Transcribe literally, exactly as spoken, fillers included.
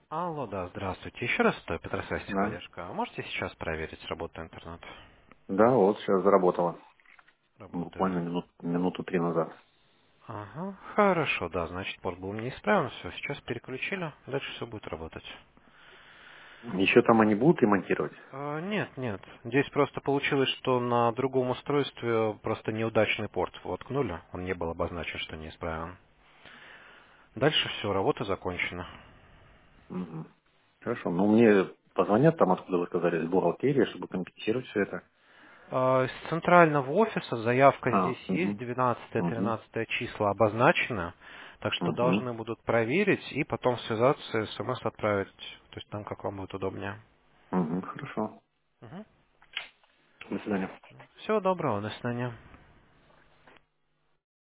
Алло, да, здравствуйте. Еще раз это Петросвязь Да. техподдержка. А можете сейчас проверить работу интернета? Да, вот сейчас заработала. Работает. Буквально минут, минуту три назад. Ага, хорошо, да, значит, порт был неисправен. Все, сейчас переключили, дальше все будет работать. Еще там они будут ремонтировать? А, нет, нет. Здесь просто получилось, что на другом устройстве просто неудачный порт воткнули. Он не был обозначен, что неисправен. Дальше все, работа закончена. Мгм. Хорошо. Ну, мне позвонят там, откуда вы сказали, с бухгалтерии, чтобы компенсировать все это. А, С центрального офиса заявка А, здесь есть, угу, угу, двенадцатое-тринадцатое числа обозначено, так что угу, должны будут проверить и потом связаться, смс отправить, то есть там как вам будет удобнее. угу. Хорошо. Угу. До свидания. Всего доброго, до свидания.